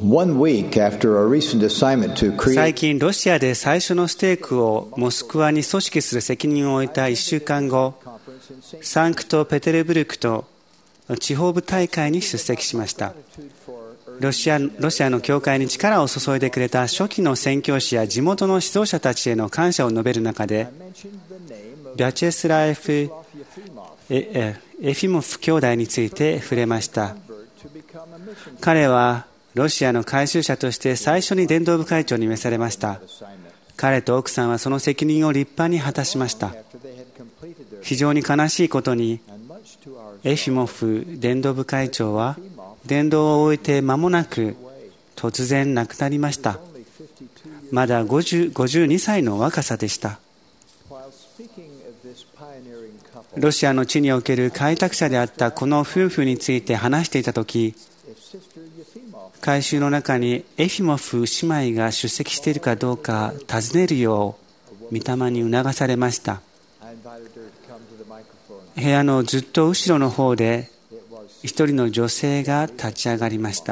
1 week after a recent assignment to 最 create 近ロシアで最初のステークをモスクワに組織する責任を負えた1週間後、サンクトペテルブルクと地方部大会に出席しました。ロシアの教会に力を注いでくれた初期の宣教師や地元の指導者たちへの感謝を述べる中で、ビャチェスラエフ・エフィモフ兄弟について触れました。彼はロシアの改宗者として最初に伝道部会長に召されました。彼と奥さんはその責任を立派に果たしました。非常に悲しいことに、エフィモフ伝道部会長は伝道を終えて間もなく突然亡くなりました。まだ52歳の若さでした。ロシアの地における開拓者であったこの夫婦について話していたとき、改宗の中にエフィモフ姉妹が出席しているかどうか尋ねるよう御霊に促されました。部屋のずっと後ろの方で一人の女性が立ち上がりました。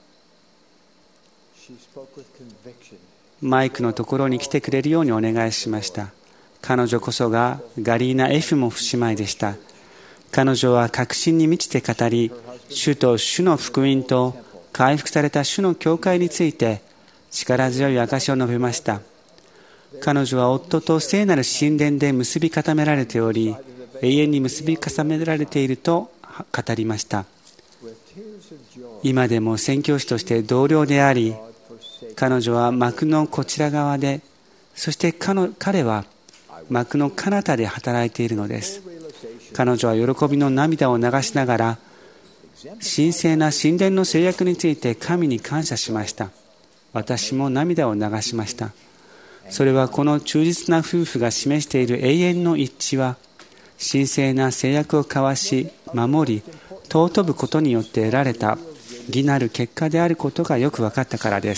マイクのところに来てくれるようにお願いしました。彼女こそがガリーナ・エフィモフ姉妹でした。彼女は確信に満ちて語り、主と主の福音と回復された主の教会について力強い証しを述べました。彼女は夫と聖なる神殿で結び固められており、永遠に結び固められていると語りました。今でも宣教師として同僚であり、彼女は幕のこちら側で、そして彼は幕の彼方で働いているのです。彼女は喜びの涙を流しながら、神聖な神殿の制約について神に感謝しました。私も涙を流しました。それはこの忠実な夫婦が示している永遠の一致は、神聖な制約を交わし、守り、尊ぶことによって得られた義なる結果であることがよく分かったからです。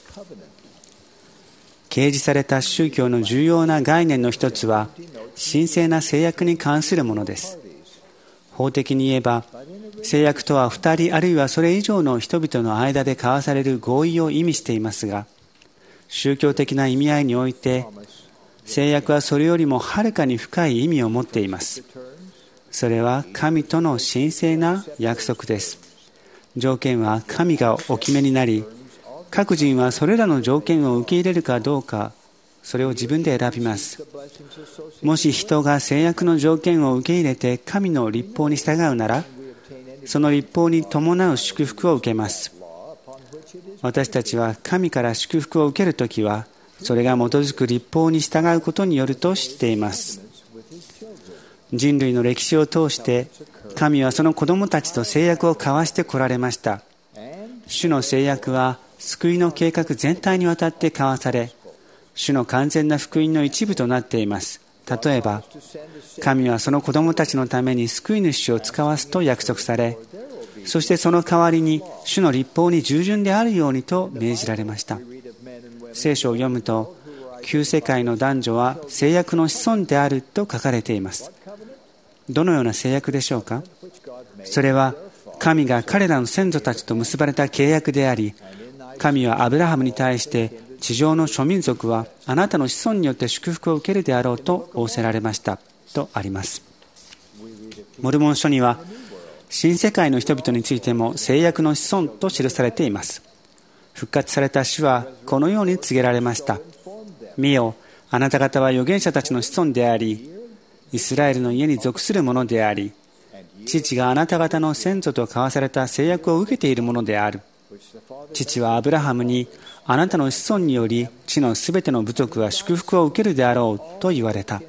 掲示された宗教の重要な概念の一つは、神聖な制約に関するものです。法的に言えば、制約とは2人あるいはそれ以上の人々の間で交わされる合意を意味していますが、宗教的な意味合いにおいて、制約はそれよりもはるかに深い意味を持っています。それは神との神聖な約束です。条件は神がお決めになり、各人はそれらの条件を受け入れるかどうか、それを自分で選びます。もし人が制約の条件を受け入れて神の律法に従うなら、その律法に伴う祝福を受けます。私たちは神から祝福を受けるときは、それが基づく律法に従うことによると知っています。人類の歴史を通して、神はその子供たちと制約を交わしてこられました。主の制約は救いの計画全体にわたって交わされ、主の完全な福音の一部となっています。例えば、神はその子供たちのために救い主を使わすと約束され、そしてその代わりに主の律法に従順であるようにと命じられました。聖書を読むと、旧世界の男女は制約の子孫であると書かれています。どのような制約でしょうか？それは神が彼らの先祖たちと結ばれた契約であり、神はアブラハムに対して地上の諸民族はあなたの子孫によって祝福を受けるであろうと仰せられましたとあります。モルモン書には新世界の人々についても制約の子孫と記されています。復活された主はこのように告げられました。見よ、あなた方は預言者たちの子孫であり、イスラエルの家に属するものであり、父があなた方の先祖と交わされた制約を受けているものである。父はアブラハムに、あなたの子孫により地のすべての部族は祝福を受けるであろうと言われた。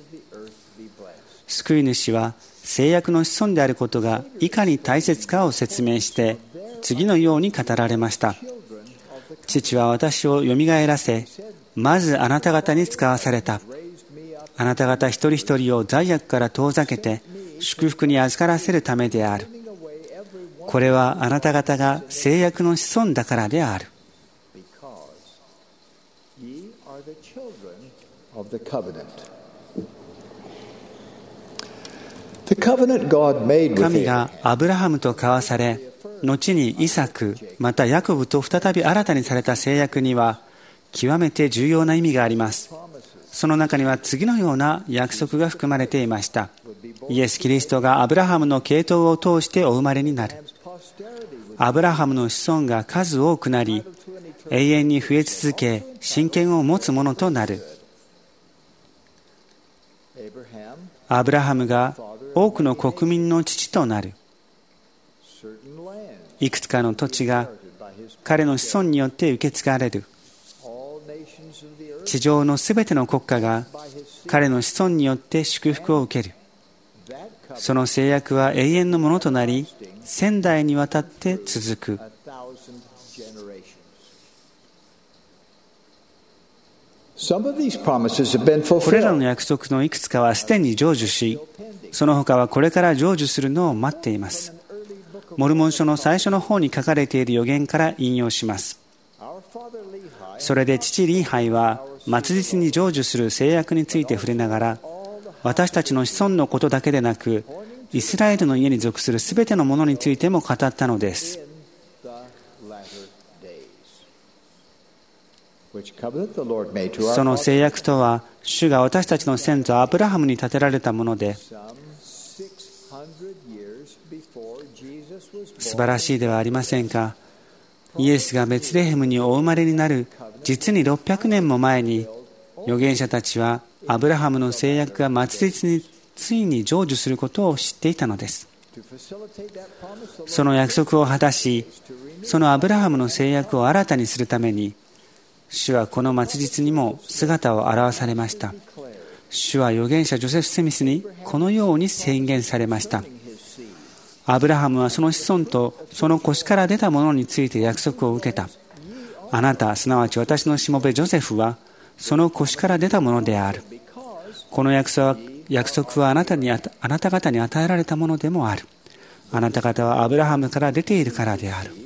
救い主は制約の子孫であることがいかに大切かを説明して、次のように語られました。父は私をよみがえらせ、まずあなた方に使わされた。あなた方一人一人を罪悪から遠ざけて祝福に預からせるためである。これはあなた方が制約の子孫だからである。神がアブラハムと交わされ、 後にイサク、またヤコブと再び新たにされた誓約には極めて重要な意味があります。その中には次のような約束が含まれていました。イエス・キリストがアブラハムの系統を通してお生まれになる。アブラハムの子孫が数多くなり、永遠に増え続け、親権を持つものとなる。アブラハムが多くの国民の父となる。いくつかの土地が彼の子孫によって受け継がれる。地上のすべての国家が彼の子孫によって祝福を受ける。その誓約は永遠のものとなり、千代にわたって続く。これらの約束のいくつかはすでに成就し、その他はこれから成就するのを待っています。モルモン書の最初の方に書かれている預言から引用します。それで父リーハイは末日に成就する誓約について触れながら、私たちの子孫のことだけでなく、イスラエルの家に属するすべてのものについても語ったのです。その誓約とは、主が私たちの先祖アブラハムに立てられたもので、素晴らしいではありませんか。イエスがベツレヘムにお生まれになる実に600年も前に、預言者たちはアブラハムの誓約が末日についに成就することを知っていたのです。その約束を果たし、そのアブラハムの誓約を新たにするために、主はこの末日にも姿を現されました。主は預言者ジョセフ・スミスにこのように宣言されました。アブラハムはその子孫とその子から出たものについて約束を受けた。あなた、すなわち私のしもべジョセフはその子から出たものである。この約束はあなた方に与えられたものでもある。あなた方はアブラハムから出ているからである。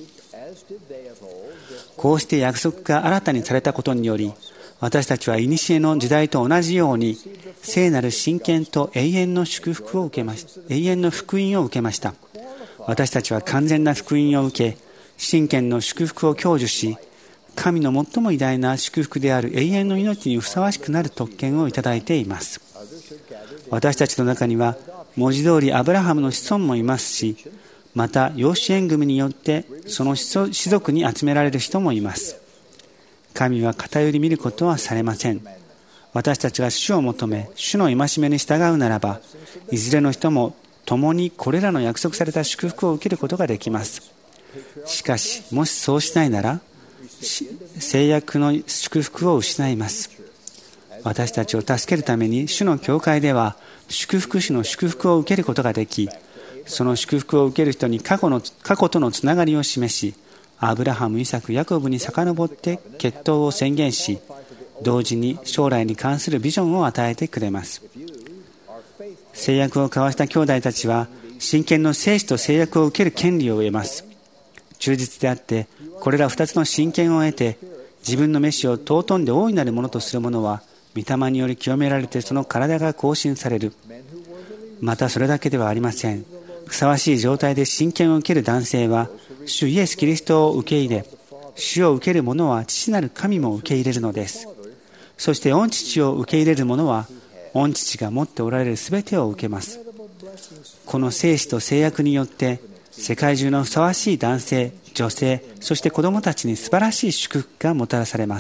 こうして約束が新たにされたことにより、私たちは古の時代と同じように聖なる親権と永遠の祝福を受けました。永遠の福音を受けました。私たちは完全な福音を受け、親権の祝福を享受し、神の最も偉大な祝福である永遠の命にふさわしくなる特権をいただいています。私たちの中には文字通りアブラハムの子孫もいますし、また養子縁組によってその子族に集められる人もいます。神は偏り見ることはされません。私たちが主を求め、主の戒めに従うならば、いずれの人も共にこれらの約束された祝福を受けることができます。しかし、もしそうしないなら、誓約の祝福を失います。私たちを助けるために、主の教会では祝福主の祝福を受けることができ、その祝福を受ける人に過去とのつながりを示し、アブラハム、イサク、ヤコブに遡って血統を宣言し、同時に将来に関するビジョンを与えてくれます。誓約を交わした兄弟たちは、親権の聖子と誓約を受ける権利を得ます。忠実であって、これら2つの親権を得て、自分の召しを尊んで大いなるものとする者は、御霊により清められてその体が更新される。またそれだけではありません。ふさわしい状態で親権を受ける男性は、主イエス・キリストを受け入れ、主を受ける者は父なる神も受け入れるのです。そして御父を受け入れる者は、御父が持っておられるすべてを受けます。この聖子と誓約によって、世界中のふさわしい男性、女性、そして子供たちに素晴らしい祝福がもたらされます。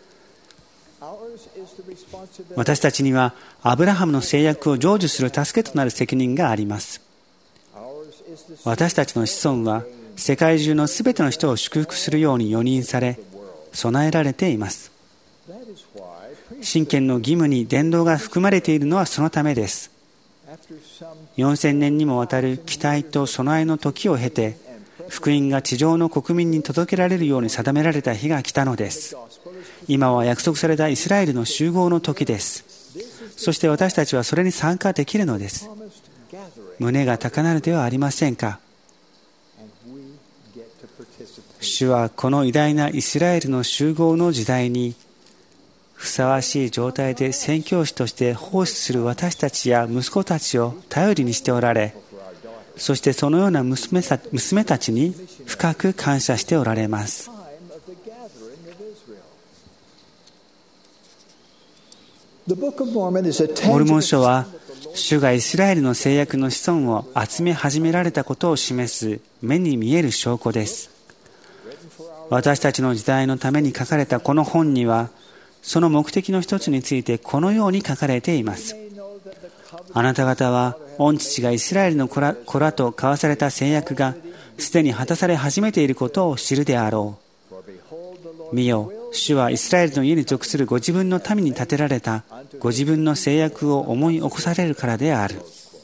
私たちにはアブラハムの誓約を成就する助けとなる責任があります。私たちの子孫は世界中のすべての人を祝福するように預任され、備えられています。親権の義務に伝道が含まれているのはそのためです。4000年にもわたる期待と備えの時を経て、福音が地上の国民に届けられるように定められた日が来たのです。今は約束されたイスラエルの集合の時です。そして私たちはそれに参加できるのです。胸が高鳴るではありませんか。主はこの偉大なイスラエルの集合の時代にふさわしい状態で宣教師として奉仕する私たちや息子たちを頼りにしておられ、 そしてそのような娘たちに深く感謝しておられます。モルモン書は主がイスラエルの制約の子孫を集め始められたことを示す目に見える証拠です。私たちの時代のために書かれたこの本には、その目的の一つについてこのように書かれています。あなた方は御父がイスラエルの子らと交わされた制約がすでに果たされ始めていることを知るであろう。見よ、主はイスラエルの家に属するご自分の民に立てられたご自分の制約を思い起こされるからである。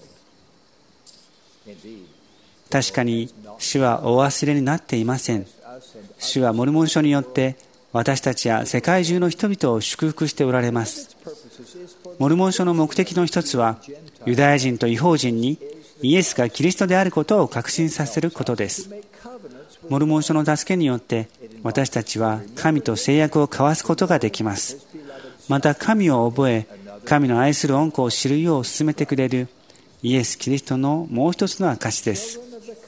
確かに主はお忘れになっていません。主はモルモン書によって私たちや世界中の人々を祝福しておられます。モルモン書の目的の一つは、ユダヤ人と異邦人にイエスがキリストであることを確信させることです。モルモン書の助けによって私たちは神と制約を交わすことができます。また神を覚え、神の愛する恩子を知るよう進めてくれるイエス・キリストのもう一つの証です。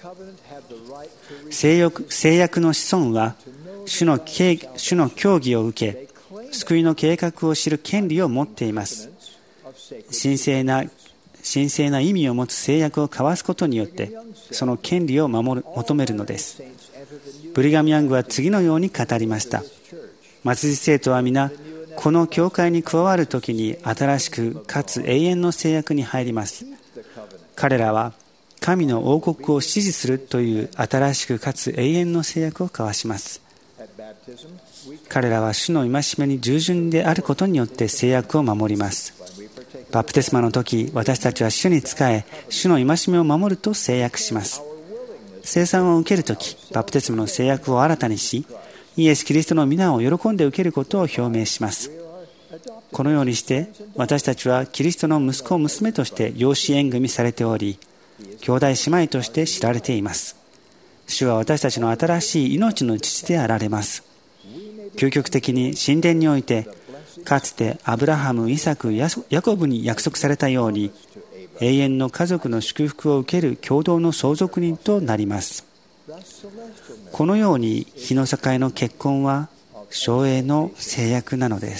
制約の子孫は主の教義を受け、救いの計画を知る権利を持っています。神聖な意味を持つ制約を交わすことによってその権利を求めるのです。ブリガム・ヤングは次のように語りました。末日生徒は皆この教会に加わるときに新しくかつ永遠の制約に入ります。彼らは神の王国を支持するという新しくかつ永遠の制約を交わします。彼らは主の戒めに従順であることによって制約を守ります。バプテスマの時、私たちは主に仕え、主の戒めを守ると制約します。聖餐を受けるとき、バプテスマの制約を新たにし、イエス・キリストの皆を喜んで受けることを表明します。このようにして、私たちはキリストの息子、娘として養子縁組されており、兄弟姉妹として知られています。主は私たちの新しい命の父であられます。究極的に神殿において、かつてアブラハム、イサク、ヤコブに約束されたように、永遠の家族の祝福を受ける共同の相続人となります。このように日の境の結婚は生営の制約なのです。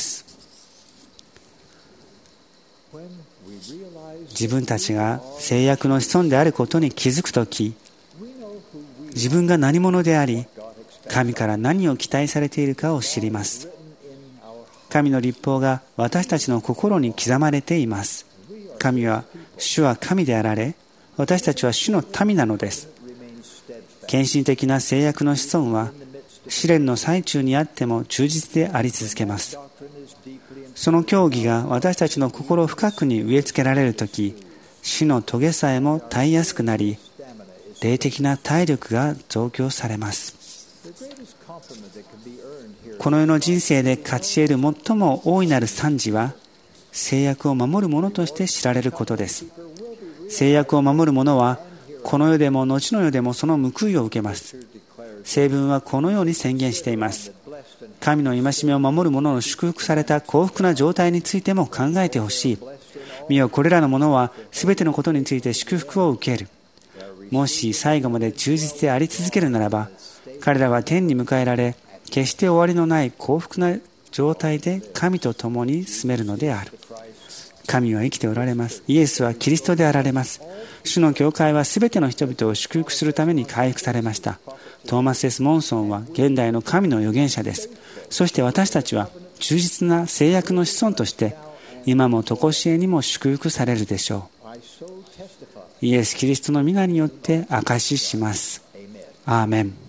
自分たちが制約の子孫であることに気づくとき、自分が何者であり、神から何を期待されているかを知ります。神の律法が私たちの心に刻まれています。主は神であられ、私たちは主の民なのです。献身的な制約の子孫は試練の最中にあっても忠実であり続けます。その教義が私たちの心深くに植え付けられるとき、死の棘さえも耐えやすくなり、霊的な体力が増強されます。この世の人生で勝ち得る最も大いなる賛辞は、制約を守る者として知られることです。制約を守る者は、この世でも後の世でもその報いを受けます。聖文はこのように宣言しています。神の戒めを守る者の祝福された幸福な状態についても考えてほしい。見よ、これらの者はすべてのことについて祝福を受ける。もし最後まで忠実であり続けるならば、彼らは天に迎えられ、決して終わりのない幸福な状態で神と共に住めるのである。神は生きておられます。イエスはキリストであられます。主の教会はすべての人々を祝福するために回復されました。トーマス・エス・モンソンは現代の神の預言者です。そして私たちは忠実な制約の子孫として今も常しえにも祝福されるでしょう。イエス・キリストの皆によって証しします。アーメン。